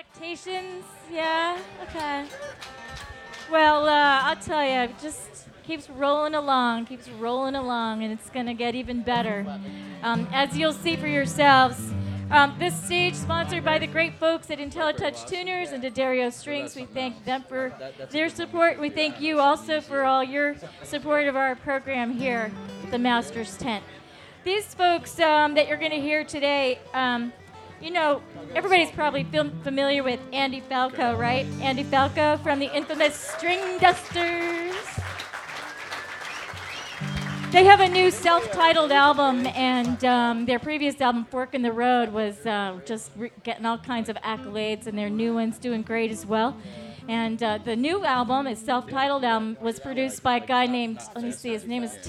Expectations? Yeah? Okay. Well, I'll tell you, it just keeps rolling along, and it's going to get even better. As you'll see for yourselves, this stage sponsored by the great folks at IntelliTouch Tuners and D'Addario Strings. We thank them for their support. We thank you also for all your support of our program here at the Masters Tent. These folks that you're going to hear today, you know, everybody's probably familiar with Andy Falco, right? Andy Falco from the infamous String Dusters. They have a new self-titled album, and their previous album, Fork in the Road, was just getting all kinds of accolades, and their new one's doing great as well. And the new album, his self-titled album, was produced by a guy named, let me see, his name is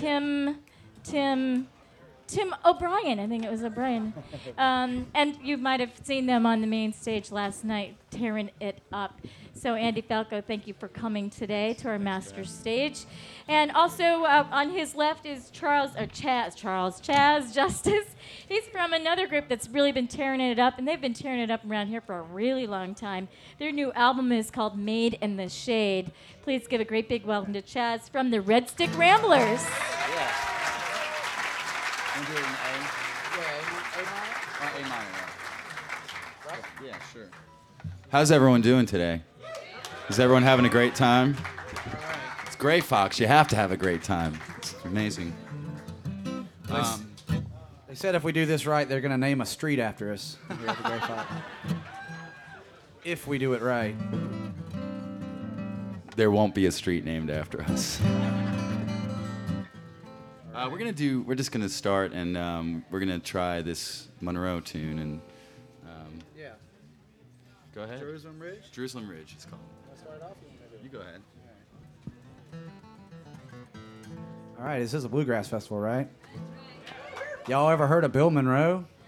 Tim O'Brien, I think it was O'Brien. And you might have seen them on the main stage last night, tearing it up. So Andy Falco, thank you for coming today to our master stage. And also on his left is Chaz Justice. He's from another group that's really been tearing it up, and they've been tearing it up around here for a really long time. Their new album is called Made in the Shade. Please give a great big welcome to Chaz from the Red Stick Ramblers. Yeah. Want to do it in A? Yeah, A minor. Right? Yeah, sure. How's everyone doing today? Is everyone having a great time? It's great, Fox. You have to have a great time. It's amazing. They said if we do this right, they're going to name a street after us here at the Gray Fox. If we do it right. There won't be a street named after us. We're just gonna start, and we're gonna try this Monroe tune, and Yeah. go ahead. Jerusalem Ridge? Jerusalem Ridge, it's called. I'll start off. You go ahead. All right, this is a bluegrass festival, right? Y'all ever heard of Bill Monroe?